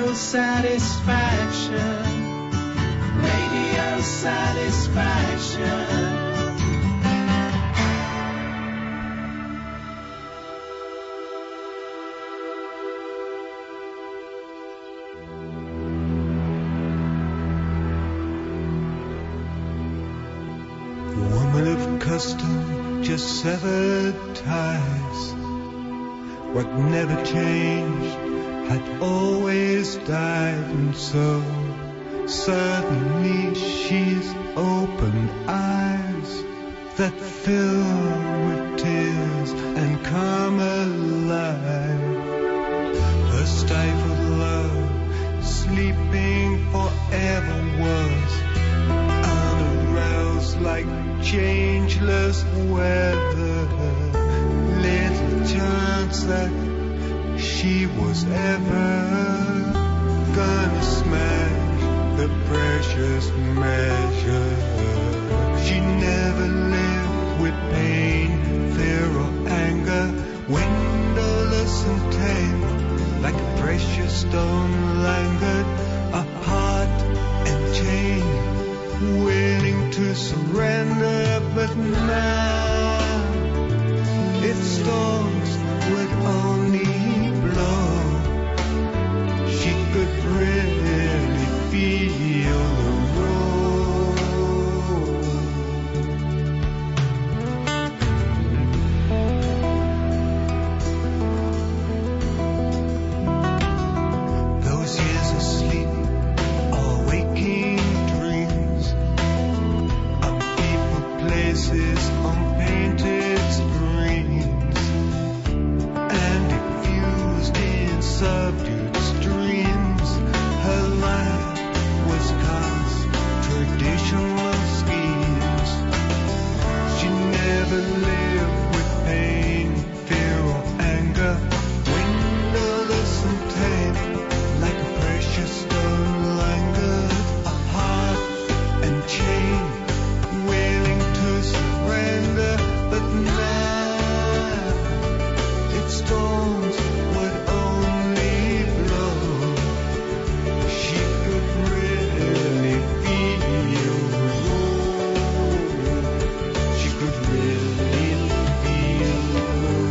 satisfaction, radio satisfaction. Woman of custom just severed ties. What never changed had always died, and so suddenly she's opened eyes that fill with tears and come alive. Her stifled love, sleeping forever, was unaroused like changeless weather. Little chance that she was ever gonna smash the precious measure. She never lived with pain, fear or anger, windowless and tame, like a precious stone languid, a heart and chain, willing to surrender. But now, if storms would only blow, she could really feel the road. Those years asleep or waking dreams of people, places on painted screens, and diffused in subdued streams. Her life was cast traditional schemes. She never lived with pain, fear or anger, windowless and tame, like a precious stone languid, a heart and chain, willing to surrender. But now, if storms would only blow, she could really feel the road. She could really feel the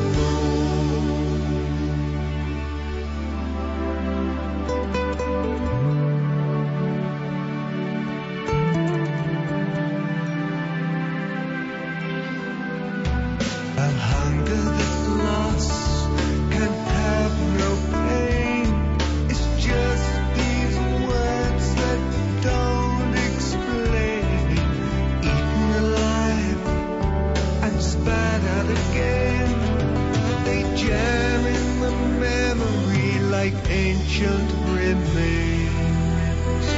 a hunger that lost can have no pain. It's just these words that don't explain. Eaten alive and spat out again. They jam in the memory like ancient remains.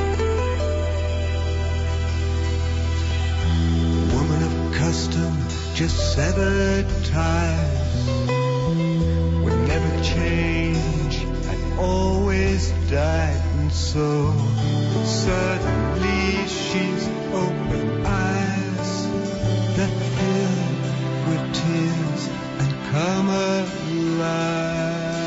Woman of custom, just severed ties, would never change, had always died, and so suddenly she's opened eyes that fill with tears and come alive.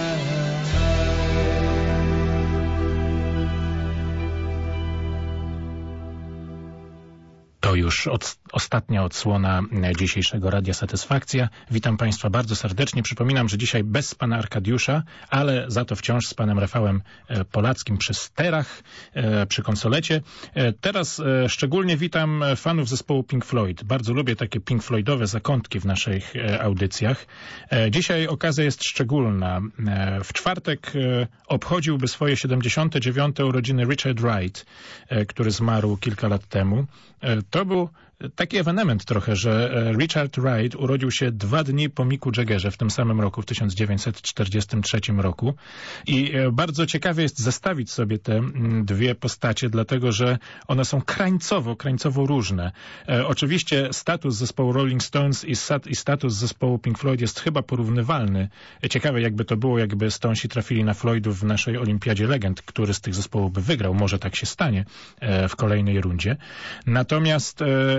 To już ostatnia odsłona dzisiejszego Radia Satysfakcja. Witam Państwa bardzo serdecznie. Przypominam, że dzisiaj bez pana Arkadiusza, ale za to wciąż z panem Rafałem Polackim przy sterach, przy konsolecie. Teraz szczególnie witam fanów zespołu Pink Floyd. Bardzo lubię takie Pink Floydowe zakątki w naszych audycjach. Dzisiaj okazja jest szczególna. W czwartek obchodziłby swoje 79. urodziny Richard Wright, który zmarł kilka lat temu. To był taki ewenement trochę, że Richard Wright urodził się 2 dni po Micku Jaggerze w tym samym roku, w 1943 roku. I bardzo ciekawie jest zestawić sobie te dwie postacie, dlatego że one są krańcowo różne. Oczywiście status zespołu Rolling Stones i status zespołu Pink Floyd jest chyba porównywalny. Ciekawe jakby to było, jakby Stonesi trafili na Floydów w naszej Olimpiadzie Legend, który z tych zespołów by wygrał. Może tak się stanie w kolejnej rundzie. Natomiast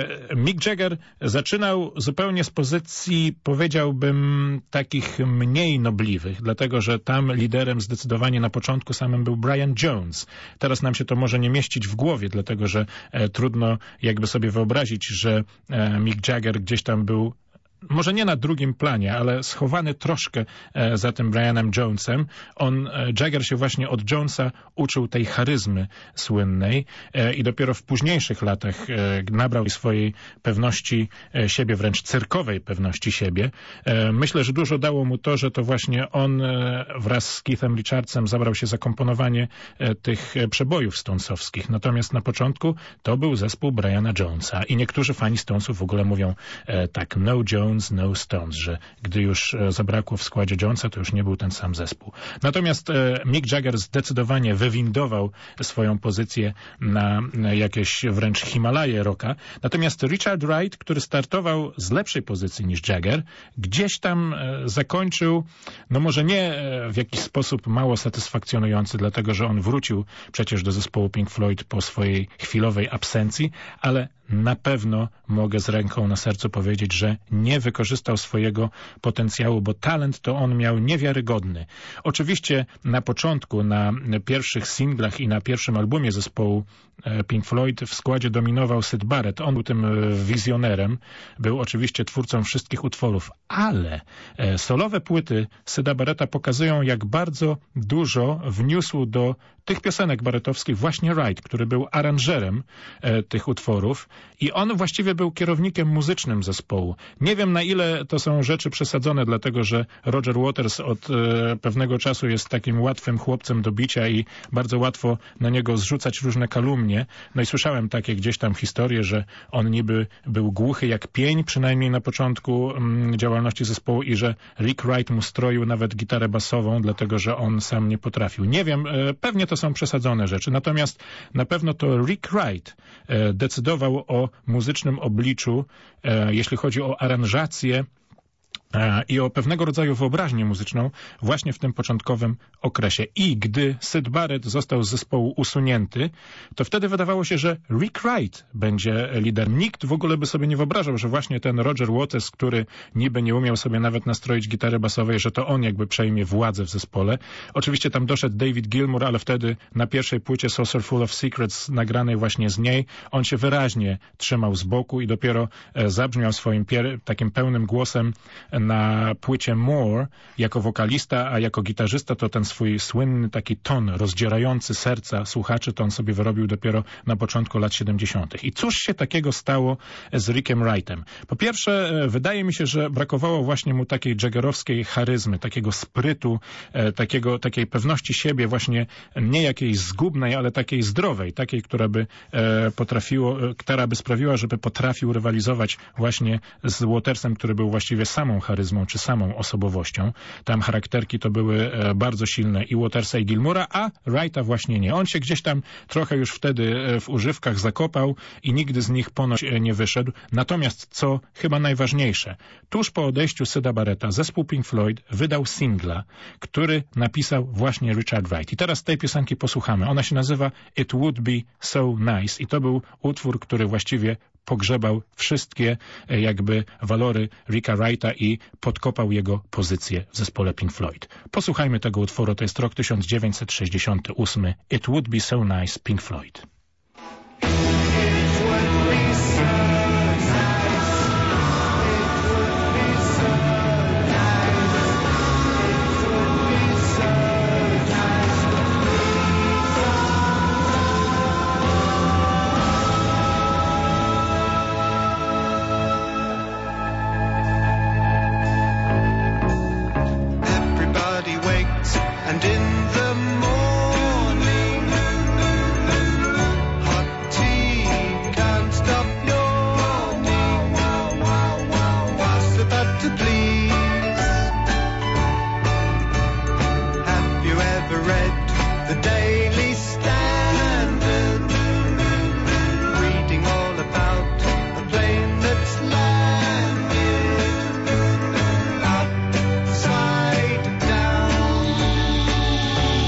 Mick Jagger zaczynał zupełnie z pozycji, powiedziałbym, takich mniej nobliwych, dlatego że tam liderem zdecydowanie na początku samym był Brian Jones. Teraz nam się to może nie mieścić w głowie, dlatego że trudno jakby sobie wyobrazić, że Mick Jagger gdzieś tam był może nie na drugim planie, ale schowany troszkę za tym Brianem Jonesem. Jagger się właśnie od Jonesa uczył tej charyzmy słynnej i dopiero w późniejszych latach nabrał swojej pewności siebie, wręcz cyrkowej pewności siebie. Myślę, że dużo dało mu to, że to właśnie on wraz z Keithem Richardsem zabrał się za komponowanie tych przebojów stonesowskich. Natomiast na początku to był zespół Briana Jonesa i niektórzy fani Stonesów w ogóle mówią tak, no Jones, no Stones, że gdy już zabrakło w składzie Jonesa, to już nie był ten sam zespół. Natomiast Mick Jagger zdecydowanie wywindował swoją pozycję na jakieś wręcz Himalaje rocka. Natomiast Richard Wright, który startował z lepszej pozycji niż Jagger, gdzieś tam zakończył, no może nie w jakiś sposób mało satysfakcjonujący, dlatego że on wrócił przecież do zespołu Pink Floyd po swojej chwilowej absencji, ale na pewno mogę z ręką na sercu powiedzieć, że nie wykorzystał swojego potencjału, bo talent to on miał niewiarygodny. Oczywiście na początku, na pierwszych singlach i na pierwszym albumie zespołu Pink Floyd w składzie dominował Syd Barrett. On był tym wizjonerem, był oczywiście twórcą wszystkich utworów, ale solowe płyty Syda Barretta pokazują, jak bardzo dużo wniósł do tych piosenek barrettowskich właśnie Wright, który był aranżerem tych utworów i on właściwie był kierownikiem muzycznym zespołu. Nie wiem, na ile to są rzeczy przesadzone, dlatego że Roger Waters od pewnego czasu jest takim łatwym chłopcem do bicia i bardzo łatwo na niego zrzucać różne kalumnie. No i słyszałem takie gdzieś tam historie, że on niby był głuchy jak pień, przynajmniej na początku działalności zespołu i że Rick Wright mu stroił nawet gitarę basową, dlatego że on sam nie potrafił. Nie wiem, pewnie to są przesadzone rzeczy, natomiast na pewno to Rick Wright decydował o muzycznym obliczu, jeśli chodzi o aranżację i o pewnego rodzaju wyobraźnię muzyczną właśnie w tym początkowym okresie. I gdy Syd Barrett został z zespołu usunięty, to wtedy wydawało się, że Rick Wright będzie liderem. Nikt w ogóle by sobie nie wyobrażał, że właśnie ten Roger Waters, który niby nie umiał sobie nawet nastroić gitary basowej, że to on jakby przejmie władzę w zespole. Oczywiście tam doszedł David Gilmour, ale wtedy na pierwszej płycie Saucer Full of Secrets, nagranej właśnie z niej, on się wyraźnie trzymał z boku i dopiero zabrzmiał swoim takim pełnym głosem na płycie More jako wokalista, a jako gitarzysta to ten swój słynny taki ton rozdzierający serca słuchaczy to on sobie wyrobił dopiero na początku lat 70. I cóż się takiego stało z Rickiem Wrightem? Po pierwsze, wydaje mi się, że brakowało właśnie mu takiej jaggerowskiej charyzmy, takiego sprytu, takiej pewności siebie, właśnie nie jakiejś zgubnej, ale takiej zdrowej, takiej, która by sprawiła, żeby potrafił rywalizować właśnie z Watersem, który był właściwie samą charyzmą czy samą osobowością. Tam charakterki to były bardzo silne i Watersa i Gilmoura, a Wrighta właśnie nie. On się gdzieś tam trochę już wtedy w używkach zakopał i nigdy z nich ponoć nie wyszedł. Natomiast co chyba najważniejsze, tuż po odejściu Syda Barretta zespół Pink Floyd wydał singla, który napisał właśnie Richard Wright. I teraz tej piosenki posłuchamy. Ona się nazywa It Would Be So Nice i to był utwór, który właściwie pogrzebał wszystkie jakby walory Ricka Wrighta i podkopał jego pozycję w zespole Pink Floyd. Posłuchajmy tego utworu, to jest rok 1968. It Would Be So Nice, Pink Floyd. And in the morning, hot tea can't stop yawning. What's the butter, please? Have you ever read the Daily Standard? Reading all about a plane that's landed upside down.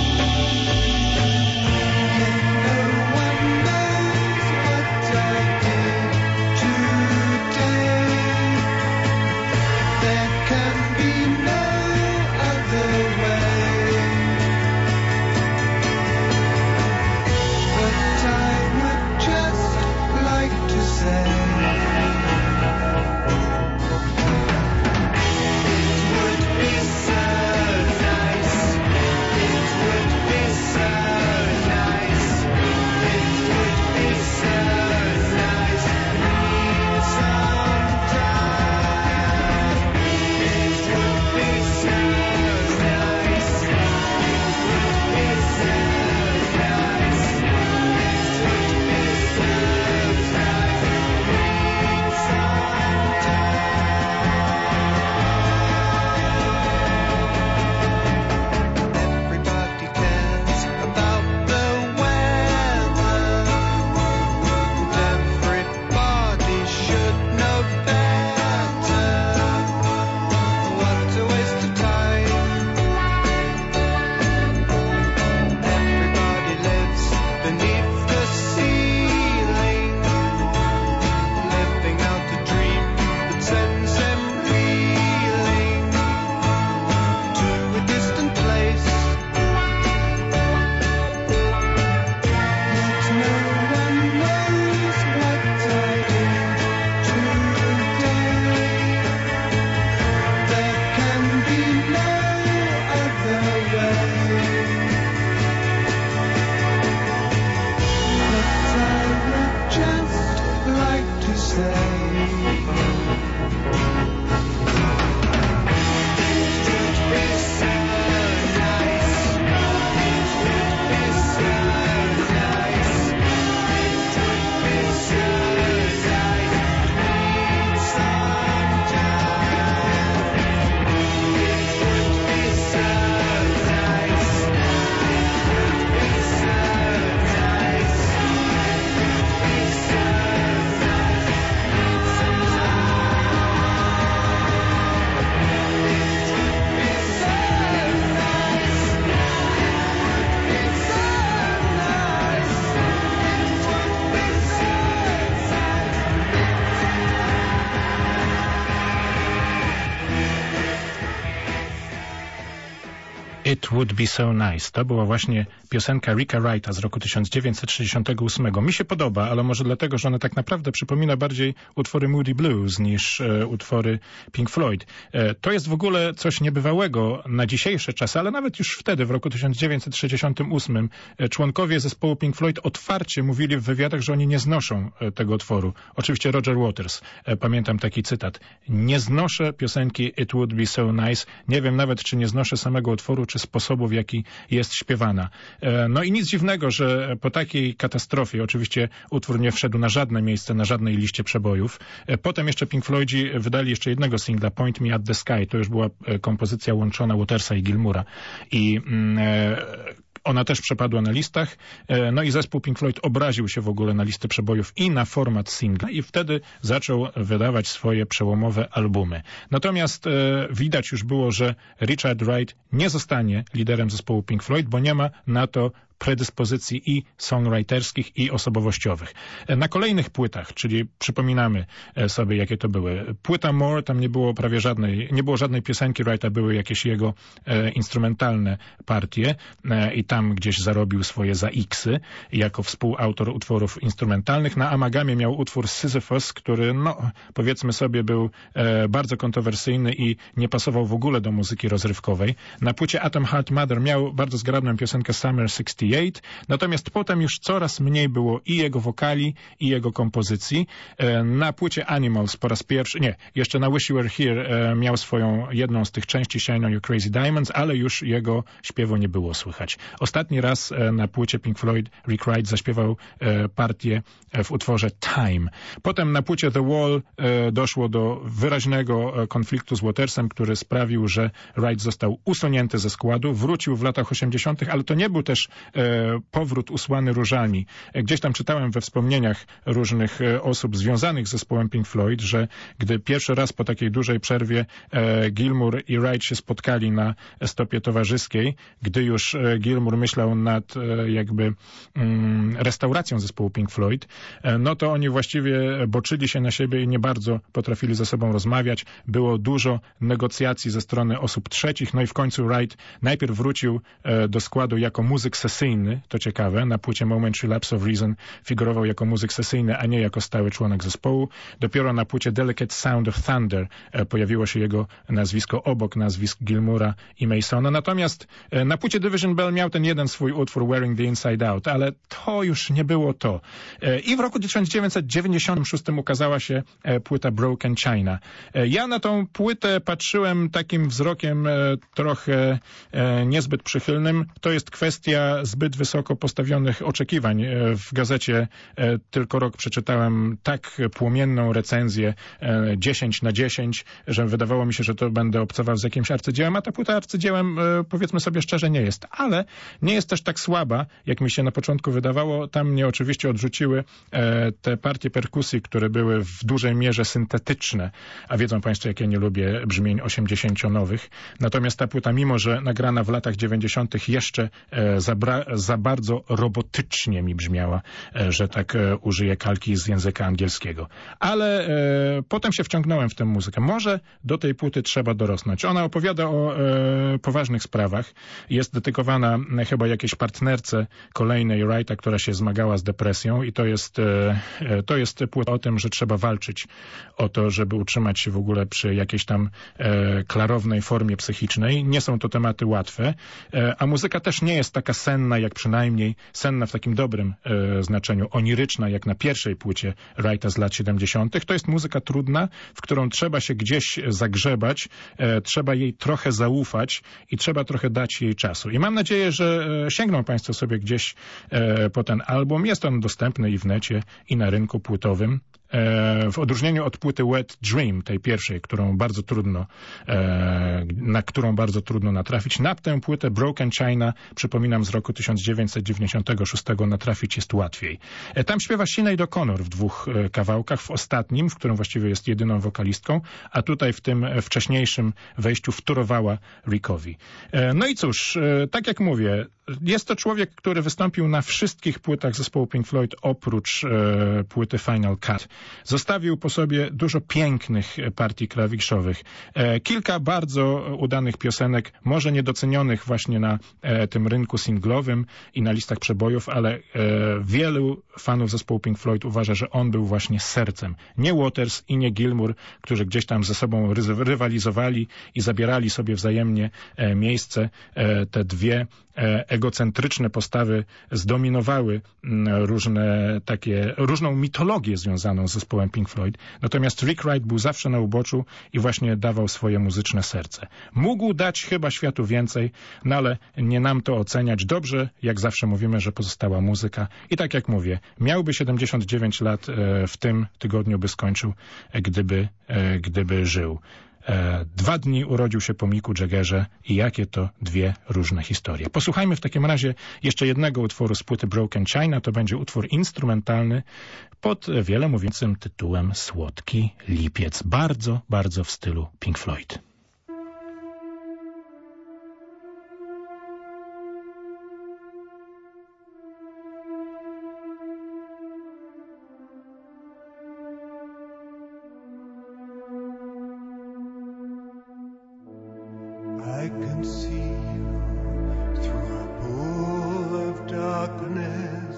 It Would Be So Nice. To była właśnie piosenka Ricka Wrighta z roku 1968. Mi się podoba, ale może dlatego, że ona tak naprawdę przypomina bardziej utwory Moody Blues niż utwory Pink Floyd. To jest w ogóle coś niebywałego na dzisiejsze czasy, ale nawet już wtedy, w roku 1968, członkowie zespołu Pink Floyd otwarcie mówili w wywiadach, że oni nie znoszą tego utworu. Oczywiście Roger Waters, pamiętam taki cytat. Nie znoszę piosenki It Would Be So Nice. Nie wiem nawet, czy nie znoszę samego utworu, czy sposobu, w jaki jest śpiewana. No i nic dziwnego, że po takiej katastrofie, oczywiście utwór nie wszedł na żadne miejsce, na żadnej liście przebojów. Potem jeszcze Pink Floydzi wydali jeszcze jednego singla, Point Me at the Sky. To już była kompozycja łączona Watersa i Gilmoura. I ona też przepadła na listach, no i zespół Pink Floyd obraził się w ogóle na listy przebojów i na format singla i wtedy zaczął wydawać swoje przełomowe albumy. Natomiast widać już było, że Richard Wright nie zostanie liderem zespołu Pink Floyd, bo nie ma na to predyspozycji i songwriterskich, i osobowościowych. Na kolejnych płytach, czyli przypominamy sobie, jakie to były. Płyta More, tam nie było prawie żadnej piosenki Wrighta, były jakieś jego instrumentalne partie i tam gdzieś zarobił swoje za X-y jako współautor utworów instrumentalnych. Na Amagamie miał utwór Sisyphus, który, no, powiedzmy sobie, był bardzo kontrowersyjny i nie pasował w ogóle do muzyki rozrywkowej. Na płycie Atom Heart Mother miał bardzo zgrabną piosenkę Summer 68, natomiast potem już coraz mniej było i jego wokali, i jego kompozycji. Na płycie Animals po raz pierwszy, jeszcze na Wish You Were Here miał swoją jedną z tych części Shine On Your Crazy Diamonds, ale już jego śpiewu nie było słychać. Ostatni raz na płycie Pink Floyd Rick Wright zaśpiewał partię w utworze Time. Potem na płycie The Wall doszło do wyraźnego konfliktu z Watersem, który sprawił, że Wright został usunięty ze składu, wrócił w latach 80., ale to nie był też powrót usłany różami. Gdzieś tam czytałem we wspomnieniach różnych osób związanych z zespołem Pink Floyd, że gdy pierwszy raz po takiej dużej przerwie Gilmour i Wright się spotkali na stopie towarzyskiej, gdy już Gilmour myślał nad jakby restauracją zespołu Pink Floyd, no to oni właściwie boczyli się na siebie i nie bardzo potrafili ze sobą rozmawiać. Było dużo negocjacji ze strony osób trzecich, no i w końcu Wright najpierw wrócił do składu jako muzyk sesyjny, to ciekawe, na płycie Momentary Lapse of Reason figurował jako muzyk sesyjny, a nie jako stały członek zespołu. Dopiero na płycie Delicate Sound of Thunder pojawiło się jego nazwisko obok nazwisk Gilmoura i Masona. Natomiast na płycie Division Bell miał ten jeden swój utwór Wearing the Inside Out, ale to już nie było to. I w roku 1996 ukazała się płyta Broken China. Ja na tą płytę patrzyłem takim wzrokiem trochę niezbyt przychylnym. To jest kwestia zbyt wysoko postawionych oczekiwań. W gazecie Tylko Rok przeczytałem tak płomienną recenzję 10/10, że wydawało mi się, że to będę obcował z jakimś arcydziełem, a ta płyta arcydziełem, powiedzmy sobie szczerze, nie jest. Ale nie jest też tak słaba, jak mi się na początku wydawało. Tam mnie oczywiście odrzuciły te partie perkusji, które były w dużej mierze syntetyczne, a wiedzą Państwo, jak ja nie lubię brzmień 80-nowych. Natomiast ta płyta, mimo że nagrana w latach 90. jeszcze za bardzo robotycznie mi brzmiała, że tak użyję kalki z języka angielskiego. Ale potem się wciągnąłem w tę muzykę. Może do tej płyty trzeba dorosnąć. Ona opowiada o poważnych sprawach. Jest dedykowana chyba jakiejś partnerce kolejnej Wrighta, która się zmagała z depresją i to jest płyta o tym, że trzeba walczyć o to, żeby utrzymać się w ogóle przy jakiejś tam klarownej formie psychicznej. Nie są to tematy łatwe, a muzyka też nie jest taka senna, jak przynajmniej senna w takim dobrym znaczeniu, oniryczna, jak na pierwszej płycie Wrighta z lat 70. To jest muzyka trudna, w którą trzeba się gdzieś zagrzebać, trzeba jej trochę zaufać i trzeba trochę dać jej czasu. I mam nadzieję, że sięgną Państwo sobie gdzieś po ten album. Jest on dostępny i w necie, i na rynku płytowym. W odróżnieniu od płyty Wet Dream, tej pierwszej, na którą bardzo trudno natrafić, na tę płytę Broken China, przypominam, z roku 1996 natrafić jest łatwiej. Tam śpiewa Sinead O'Connor w dwóch kawałkach, w ostatnim, w którym właściwie jest jedyną wokalistką, a tutaj w tym wcześniejszym wejściu wtórowała Rickowi. No i cóż, tak jak mówię, jest to człowiek, który wystąpił na wszystkich płytach zespołu Pink Floyd oprócz płyty Final Cut. Zostawił po sobie dużo pięknych partii klawiszowych. Kilka bardzo udanych piosenek, może niedocenionych właśnie na tym rynku singlowym i na listach przebojów, ale wielu fanów zespołu Pink Floyd uważa, że on był właśnie sercem. Nie Waters i nie Gilmour, którzy gdzieś tam ze sobą rywalizowali i zabierali sobie wzajemnie miejsce. Te dwie egocentryczne postawy zdominowały różną mitologię związaną z zespołem Pink Floyd. Natomiast Rick Wright był zawsze na uboczu i właśnie dawał swoje muzyczne serce. Mógł dać chyba światu więcej, no ale nie nam to oceniać. Dobrze, jak zawsze mówimy, że pozostała muzyka. I tak jak mówię, miałby 79 lat, w tym tygodniu by skończył, gdyby żył. 2 dni urodził się po Micku Jaggerze i jakie to dwie różne historie. Posłuchajmy w takim razie jeszcze jednego utworu z płyty Broken China. To będzie utwór instrumentalny pod wiele mówiącym tytułem Słodki Lipiec. Bardzo, bardzo w stylu Pink Floyd. I can see you through a pool of darkness.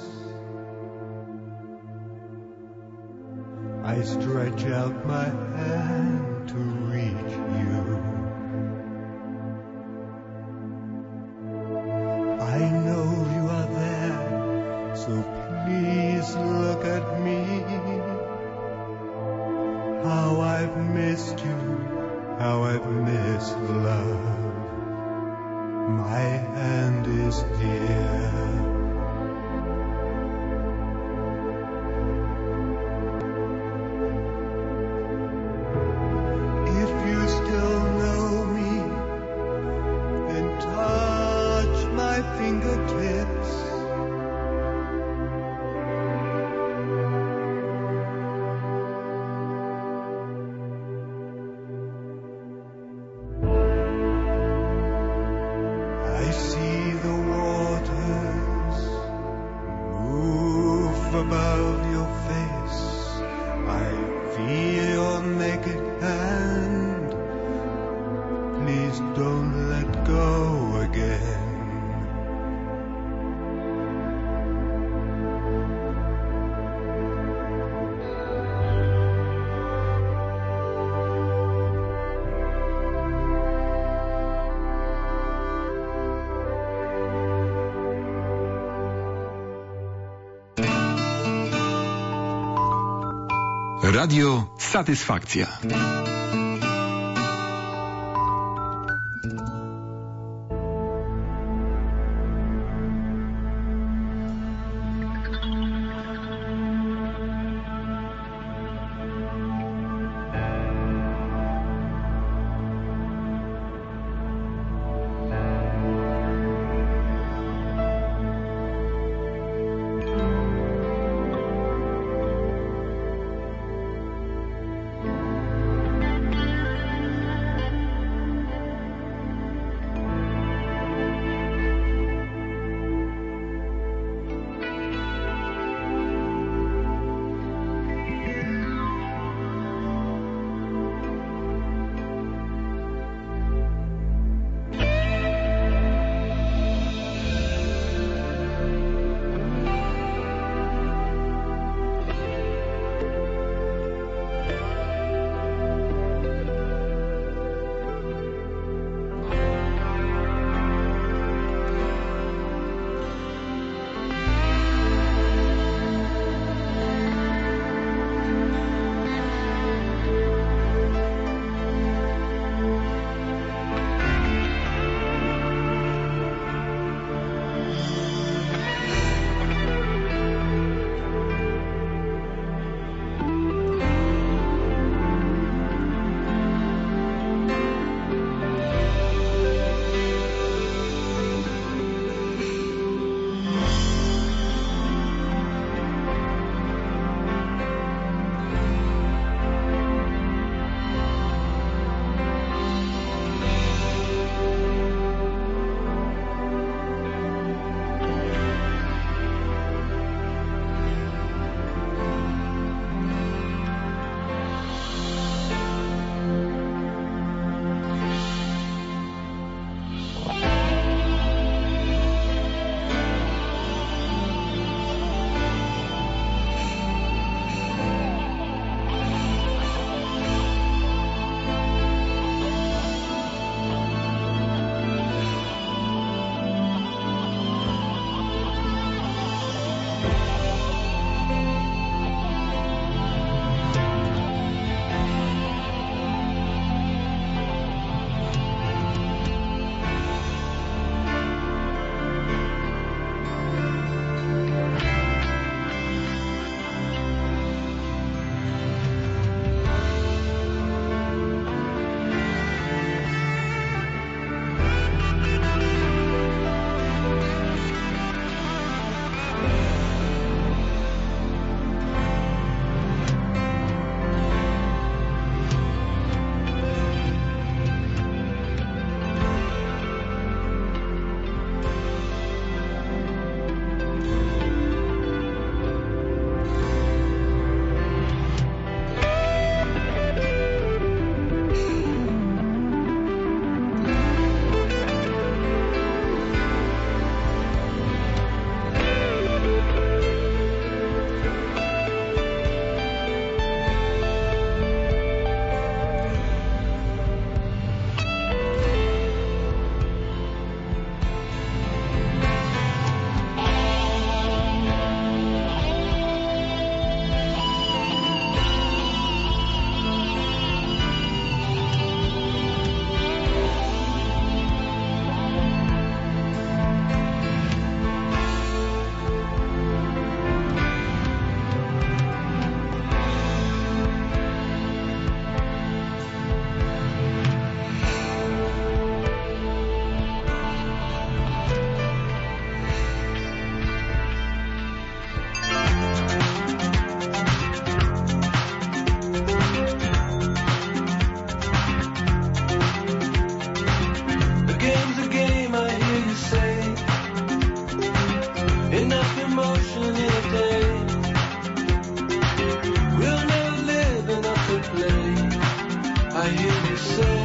I stretch out my hand to reach you. I know you are there, so please look at me. How I've missed you, how I've missed love. My hand is here. If you still know me, then touch my fingertips. I see the waters move above your face. I feel your naked hand. Please don't let go again. Radio Satysfakcja. enough emotion in a day. We'll never live enough to play. I hear you say,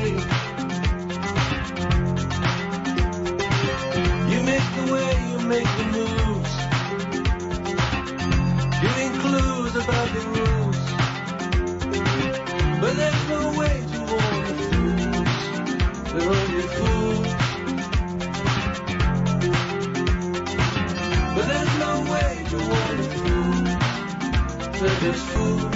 you make the way, you make the moves, giving clues about the rules, but there's no way to warn the fools. They're only fools. But there's no way to warn the fools. They're just fools.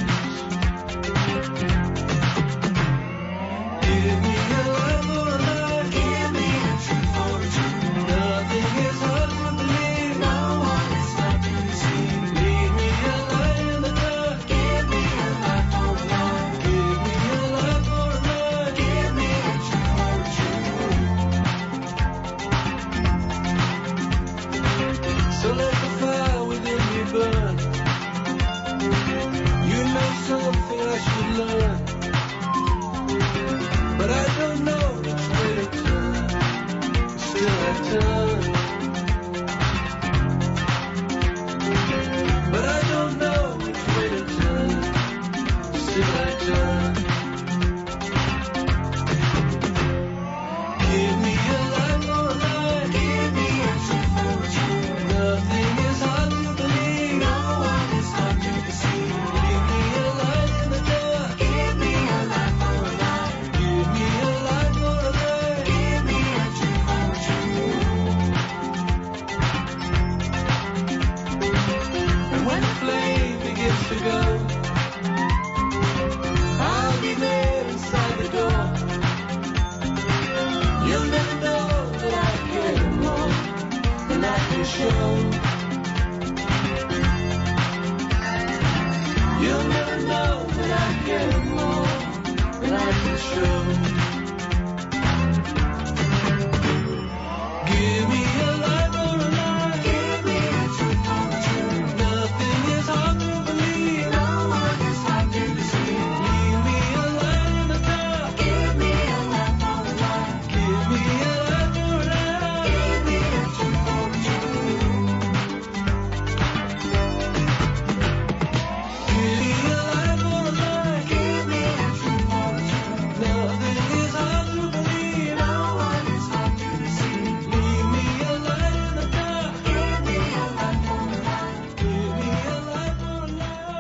Give me a lie for a lie. Give me a truth for a truth. Nothing is hard to believe. No one is hard to deceive. Leave me a lie in the dark. Give me a lie for a lie. Give me a lie for a lie. Give me a truth for a truth. So let the fire within me burn. You know something I should learn, but I don't know which way to turn. Still I turn, but I don't know which way to turn. Still I turn. Give me a lie for a lie. Give me a truth for a truth. Nothing is hard to believe. No one is hard to deceive. Leave me a lie in the dark. Give me a lie for a lie. Give me a lie for a lie. Give me a truth for a truth. And when the flame begins to go, I'll be there inside the door. You'll never know that I care more than I can show. You'll never know that I care more than I can show. Give me a lie for a lie. Give me a truth for a truth. Nothing is hard to believe. No one is hard to deceive. Leave me a lie in the dark. Give me a lie for a lie. Give me a lie for a lie. Give me a truth for a truth. Give me a lie for a lie. Give me a truth for a truth. Nothing is hard to believe. No one is hard to deceive. Leave me a lie in the dark. Give me a lie for a lie. Give me a lie for a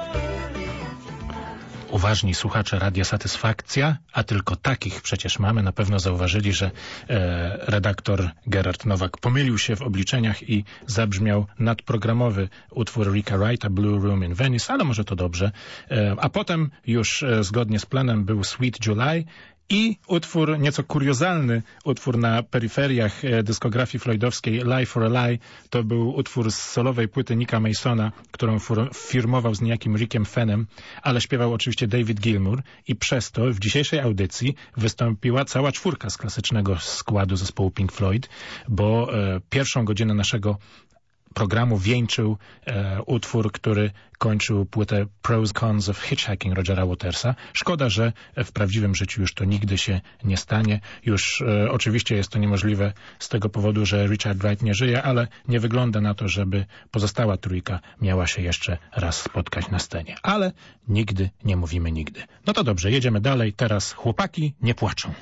lie. Uważni słuchacze Radia Satysfakcja, a tylko takich przecież mamy, na pewno zauważyli, że redaktor Gerard Nowak pomylił się w obliczeniach i zabrzmiał nadprogramowy utwór Ricka Wrighta, Blue Room in Venice, ale może to dobrze. A potem już zgodnie z planem był Sweet July i utwór, nieco kuriozalny utwór na peryferiach dyskografii floydowskiej, Lie for a Lie. To był utwór z solowej płyty Nicka Masona, którą firmował z niejakim Rickiem Fennem, ale śpiewał oczywiście David Gilmour i przez to w dzisiejszej audycji wystąpiła cała czwórka z klasycznego składu zespołu Pink Floyd, bo pierwszą godzinę naszego programu wieńczył utwór, który kończył płytę Pros Cons of Hitchhiking Rogera Watersa. Szkoda, że w prawdziwym życiu już to nigdy się nie stanie. Już oczywiście jest to niemożliwe z tego powodu, że Richard Wright nie żyje, ale nie wygląda na to, żeby pozostała trójka miała się jeszcze raz spotkać na scenie. Ale nigdy nie mówimy nigdy. No to dobrze, jedziemy dalej. Teraz chłopaki nie płaczą.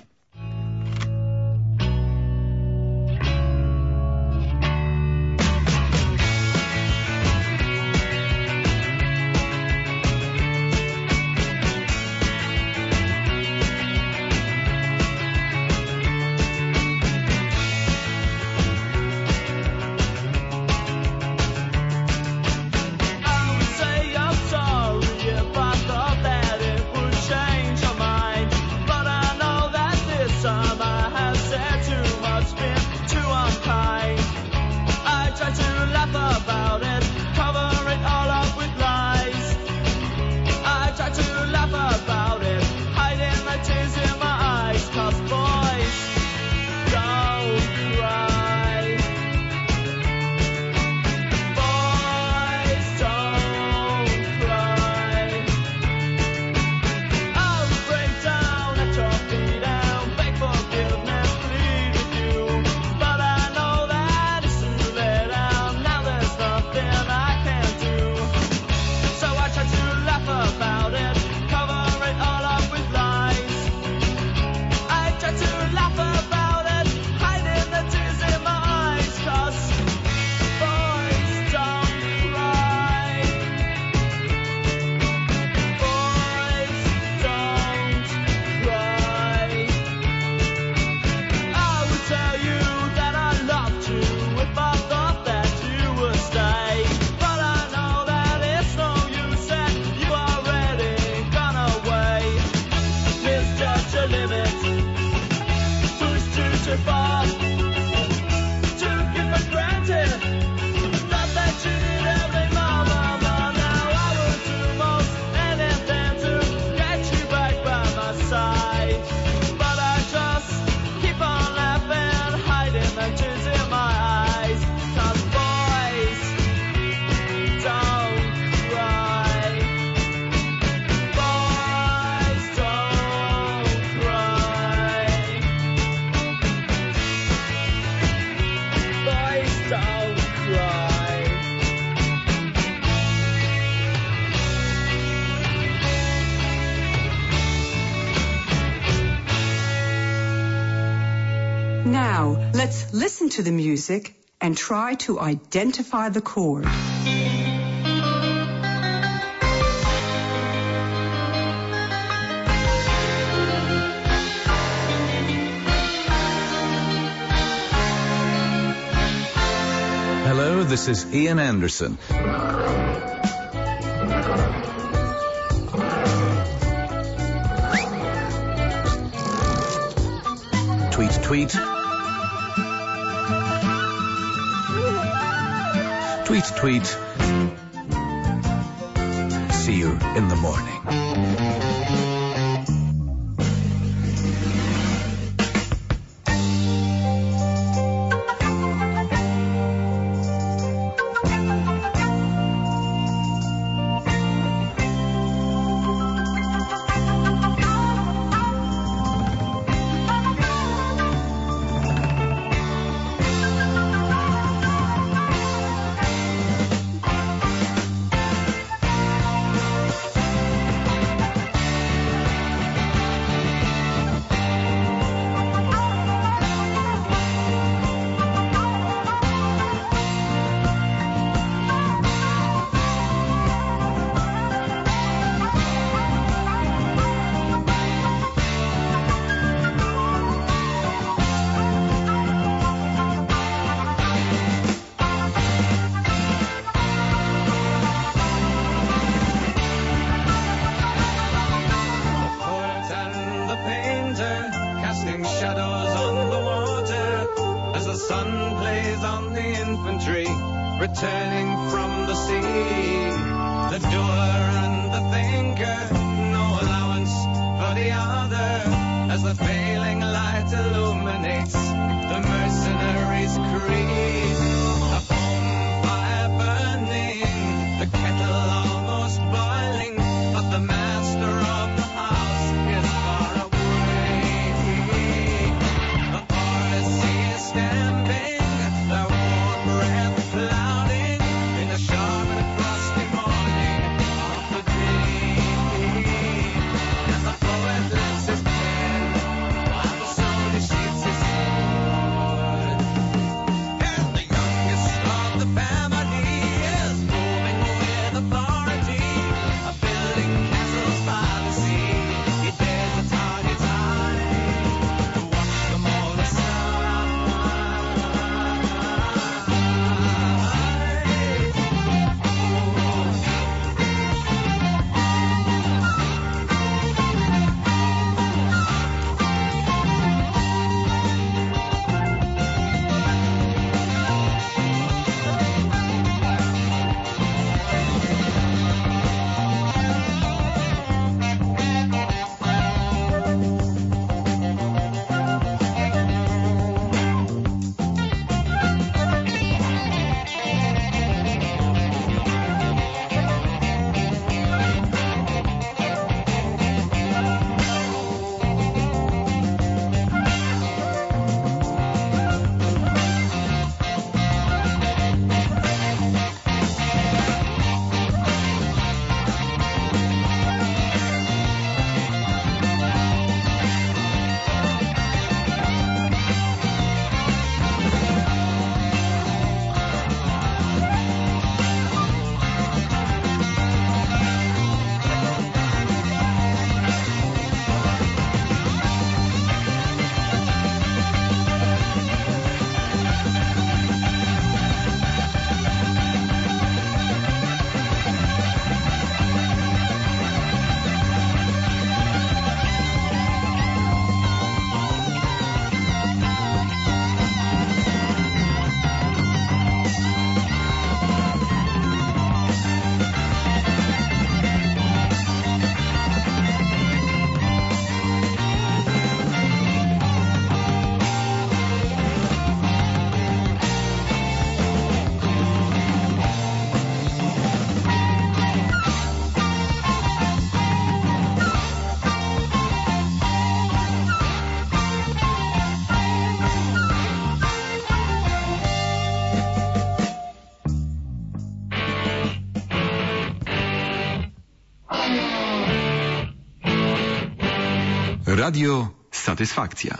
That don't cry. Now, let's listen to the music and try to identify the chord. Hello, this is Ian Anderson. Tweet, tweet. Tweet, tweet. See you in the morning. Returning from the sea, the doer and the thinker, no allowance for the other, as the failing light illuminates the mercenary's creed. A home fire burning, the kettle almost boiling, but the master of the house is far away. The forest is stamping, the warm breath clouding in the sharp and frosty morning of the day. And the poet lifts his pen while the soldier sheets his hand. Radio Satysfakcja.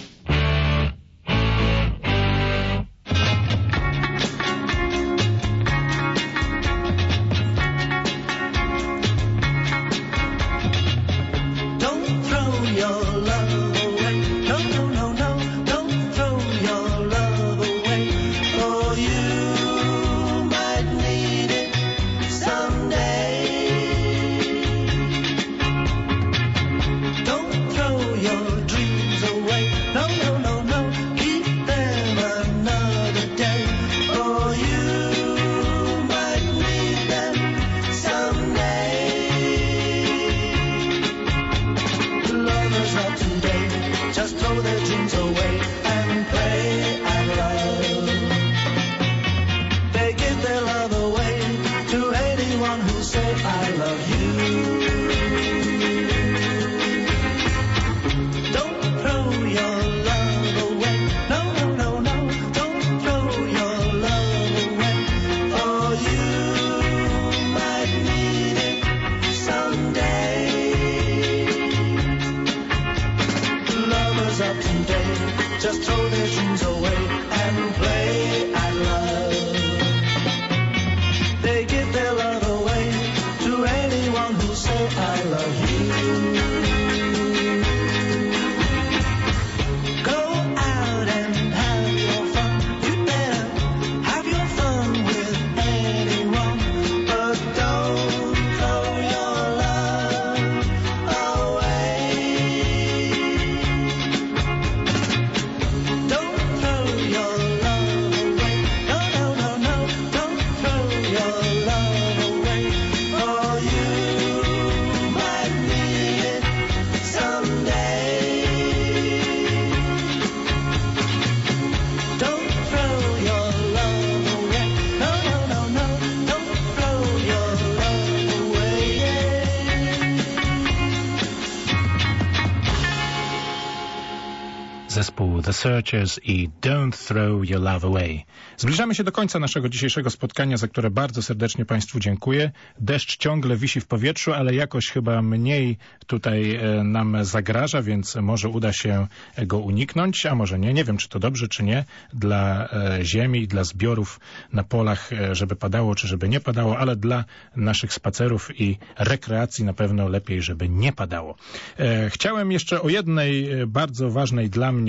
Zespół The Searchers i Don't Throw Your Love Away. Zbliżamy się do końca naszego dzisiejszego spotkania, za które bardzo serdecznie Państwu dziękuję. Deszcz ciągle wisi w powietrzu, ale jakoś chyba mniej tutaj nam zagraża, więc może uda się go uniknąć, a może nie. Nie wiem, czy to dobrze, czy nie dla ziemi, dla zbiorów na polach, żeby padało, czy żeby nie padało, ale dla naszych spacerów i rekreacji na pewno lepiej, żeby nie padało. Chciałem jeszcze o jednej bardzo ważnej dla mnie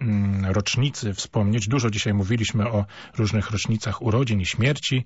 rocznicy wspomnieć. Dużo dzisiaj mówiliśmy o różnych rocznicach urodzin i śmierci.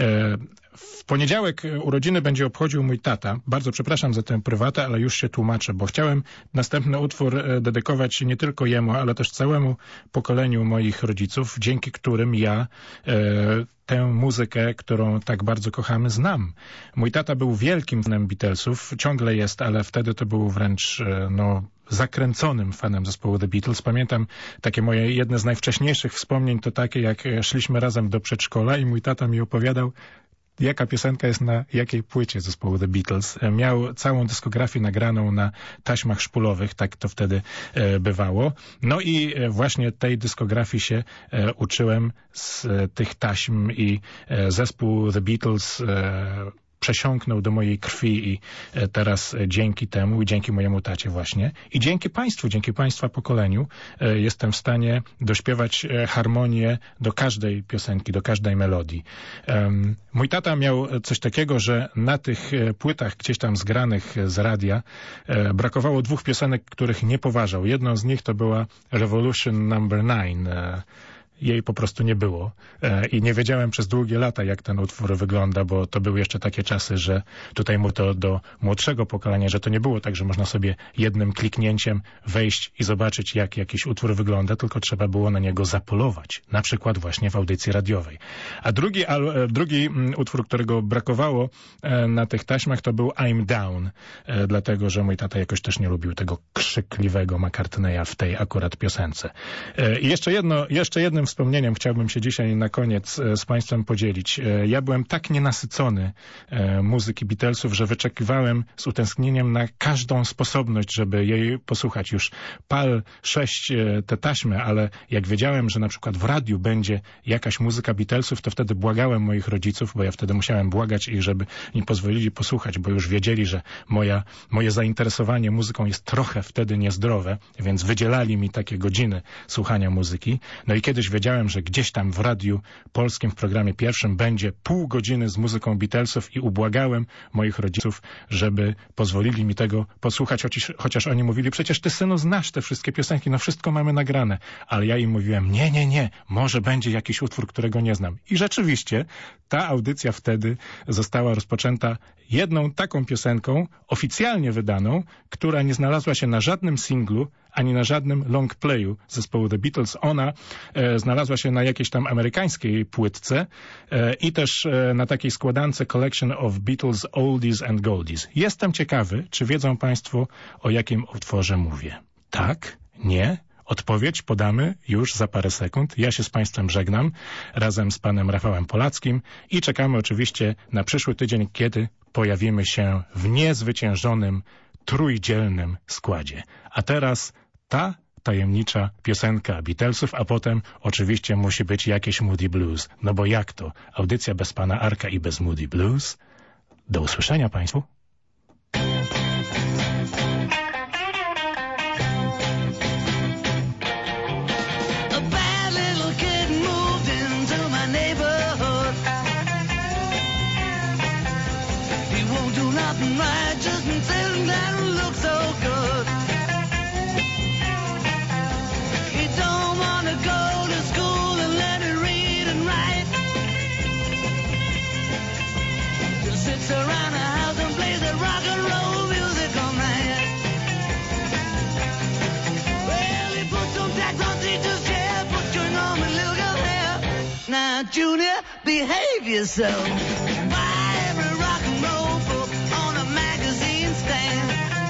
W poniedziałek urodziny będzie obchodził mój tata. Bardzo przepraszam za tę prywatę, ale już się tłumaczę, bo chciałem następny utwór dedykować nie tylko jemu, ale też całemu pokoleniu moich rodziców, dzięki którym ja tę muzykę, którą tak bardzo kochamy, znam. Mój tata był wielkim fanem Beatlesów, ciągle jest, ale wtedy to był wręcz zakręconym fanem zespołu The Beatles. Pamiętam takie moje jedne z najwcześniejszych wspomnień to takie, jak szliśmy razem do przedszkola i mój tata mi opowiadał, jaka piosenka jest na jakiej płycie zespołu The Beatles. Miał całą dyskografię nagraną na taśmach szpulowych, tak to wtedy bywało. No i właśnie tej dyskografii się uczyłem z tych taśm i zespół The Beatles przesiąknął do mojej krwi i teraz dzięki temu i dzięki mojemu tacie właśnie i dzięki Państwu, dzięki Państwa pokoleniu jestem w stanie dośpiewać harmonię do każdej piosenki, do każdej melodii. Mój tata miał coś takiego, że na tych płytach gdzieś tam zgranych z radia brakowało dwóch piosenek, których nie poważał. Jedną z nich to była Revolution No. 9. Jej po prostu nie było i nie wiedziałem przez długie lata, jak ten utwór wygląda, bo to były jeszcze takie czasy, że tutaj mówię to do młodszego pokolenia, że to nie było tak, że można sobie jednym kliknięciem wejść i zobaczyć, jak jakiś utwór wygląda, tylko trzeba było na niego zapolować, na przykład właśnie w audycji radiowej. A drugi utwór, którego brakowało na tych taśmach, to był I'm Down, dlatego, że mój tata jakoś też nie lubił tego krzykliwego McCartneya w tej akurat piosence. I jeszcze jednym wspomnieniem chciałbym się dzisiaj na koniec z Państwem podzielić. Ja byłem tak nienasycony muzyki Beatlesów, że wyczekiwałem z utęsknieniem na każdą sposobność, żeby jej posłuchać. Już pal 6 te taśmy, ale jak wiedziałem, że na przykład w radiu będzie jakaś muzyka Beatlesów, to wtedy błagałem moich rodziców, bo ja wtedy musiałem błagać ich, żeby mi pozwolili posłuchać, bo już wiedzieli, że moje zainteresowanie muzyką jest trochę wtedy niezdrowe, więc wydzielali mi takie godziny słuchania muzyki. No i kiedyś wiedziałem, że gdzieś tam w radiu polskim w programie pierwszym będzie pół godziny z muzyką Beatlesów i ubłagałem moich rodziców, żeby pozwolili mi tego posłuchać, chociaż oni mówili, przecież ty, synu, znasz te wszystkie piosenki, no wszystko mamy nagrane. Ale ja im mówiłem, nie, może będzie jakiś utwór, którego nie znam. I rzeczywiście ta audycja wtedy została rozpoczęta jedną taką piosenką, oficjalnie wydaną, która nie znalazła się na żadnym singlu, ani na żadnym long playu zespołu The Beatles. Ona znalazła się na jakiejś tam amerykańskiej płytce i też na takiej składance Collection of Beatles Oldies and Goldies. Jestem ciekawy, czy wiedzą Państwo, o jakim utworze mówię. Tak? Nie? Odpowiedź podamy już za parę sekund. Ja się z Państwem żegnam razem z panem Rafałem Polackim i czekamy oczywiście na przyszły tydzień, kiedy pojawimy się w niezwyciężonym, trójdzielnym składzie. A teraz ta tajemnicza piosenka Beatlesów, a potem oczywiście musi być jakieś Moody Blues. No bo jak to? Audycja bez pana Arka i bez Moody Blues? Do usłyszenia Państwu. Right, just sitting there and look so good. He don't want to go to school and learn to read and write. Just sits around the house and plays the rock and roll music all night. Well, he puts some tax on teacher's chair, puts chewing on my little girl hair. Now, Junior, behave yourself. Buy every rock and roll book on a magazine stand.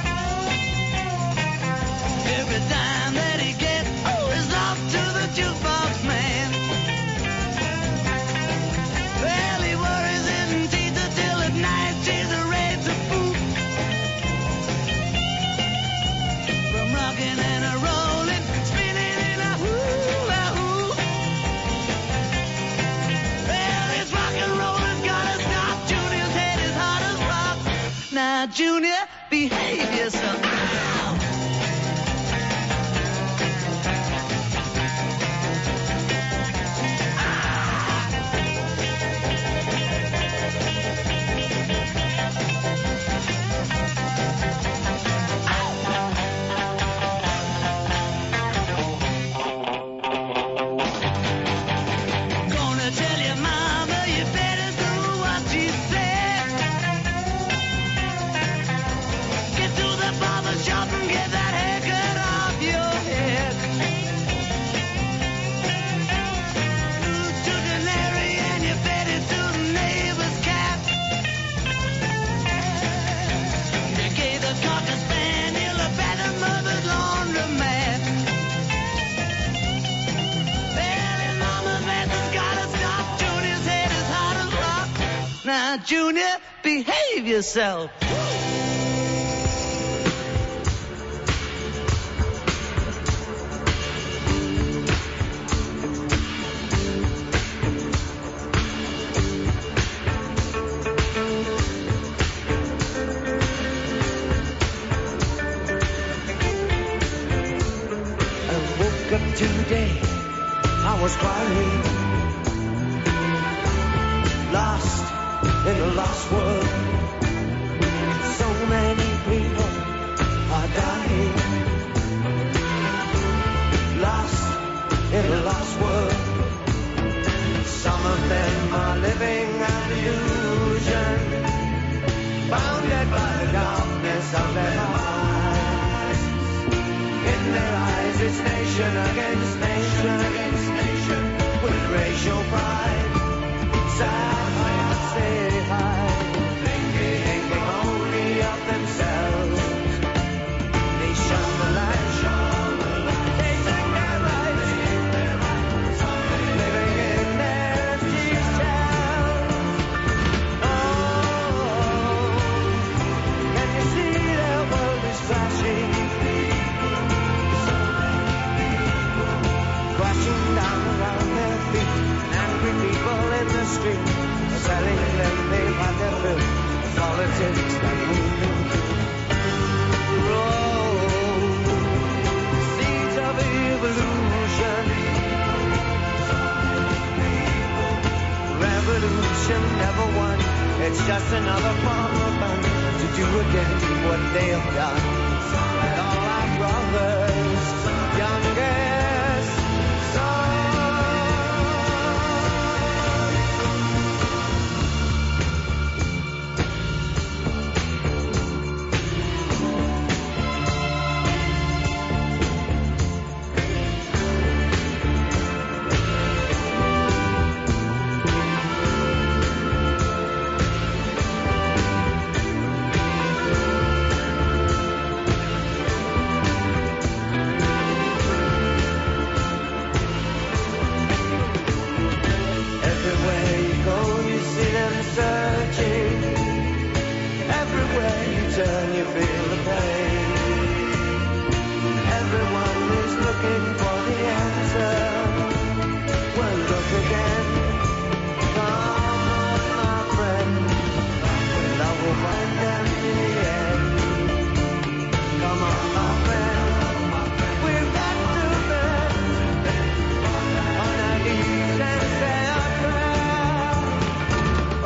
Every dime that he gets is off to the jukebox man. Well, he worries his teeth till at night she's a raves a fool. From rocking and a rolling, spinning in a hula-hoo. Well, this rock and roll has gotta stop. Junior's head is hard as rock. Now, Junior, behave yourself. Ow! Gonna tell your mama you better do what she said. Get to the barber shop and get that haircut off your head. To the Larry and you fed it to the neighbor's cat. You gave the cocker spaniel a bath at mother's laundromat. Well, his mama's mess has gotta stop. Junior's head is hot as rock. Now, Junior, behave yourself. I woke up today, I was crying, lost in a lost world. So many people are dying, lost in a lost world. Some of them are living an illusion, bounded by the darkness of their eyes. In their eyes it's nation against nation, with racial pride. Sad hearts say hi, thinking only of themselves. They shun the light, chasing their rights. the street, selling them, they've had their fill. Politics that move them seeds of evolution. Revolution never won. It's just another form of fun to do again what they have done. And all our brothers, youngest son. Turn, you feel the pain. Everyone is looking for the answer. Well, look again. Come on, my friend. Love will find them in the end. Come on, my friend. We've got to bend on our knees and say our prayer. Oh,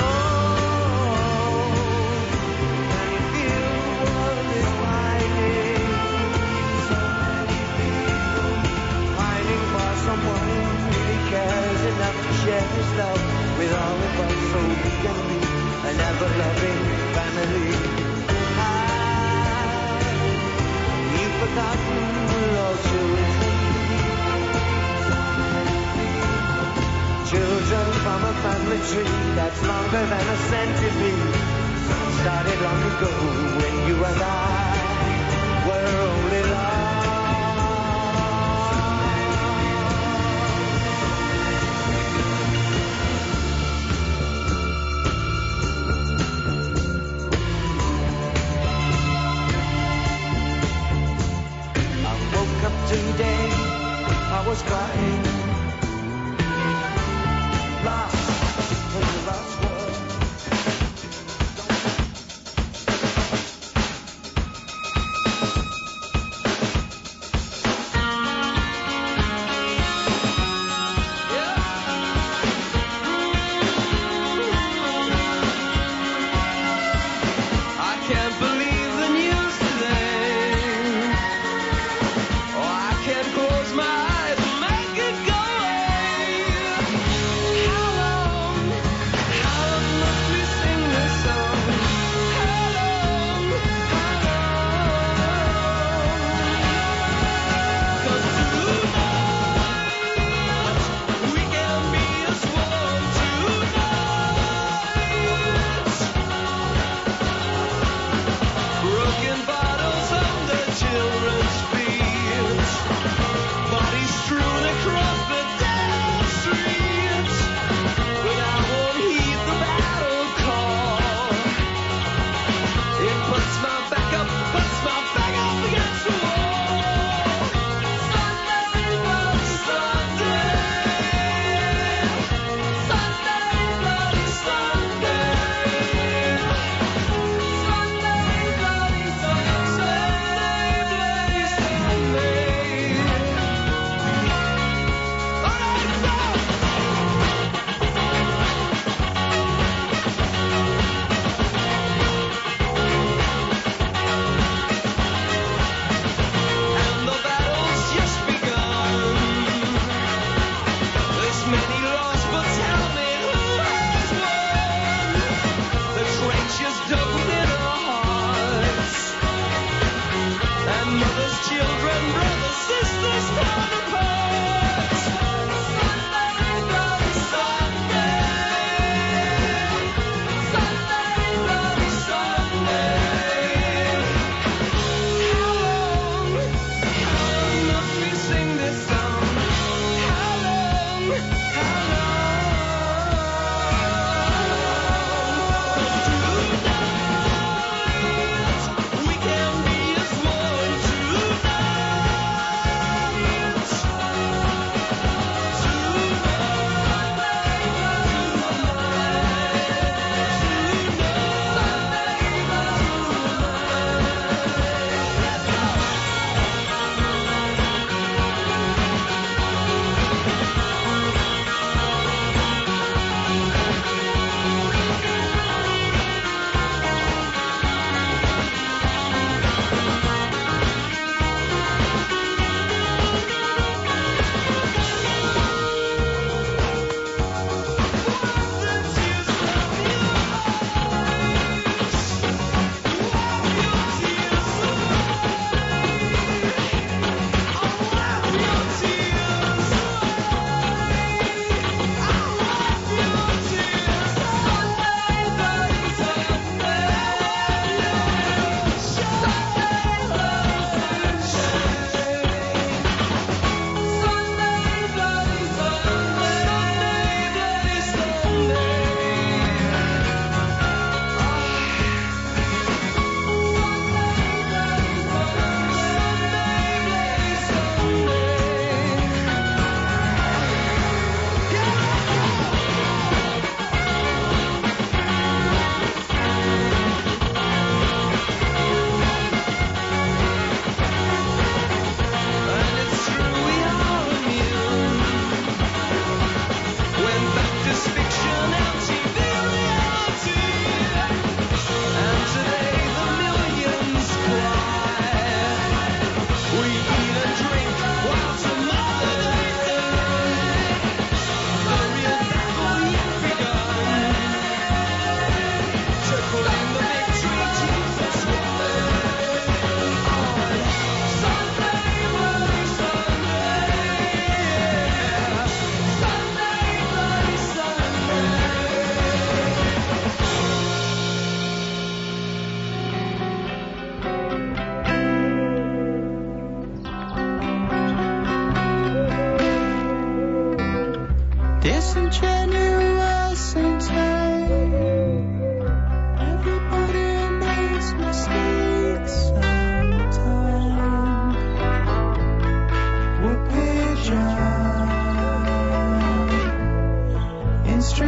someone who really cares enough to share his love with all of us, so we can be an ever-loving family. You've forgotten we're all children. Children from a family tree that's longer than a century. Started long ago when you and I were only lost. Today I was crying, lost in the lost world.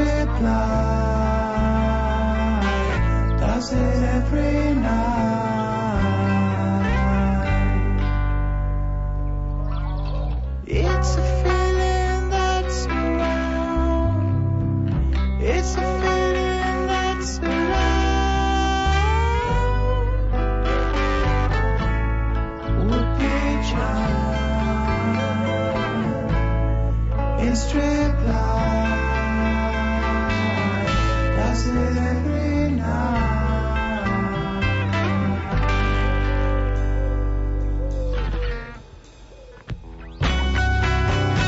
multiply? Does it every night? It's a feeling that's around. It's a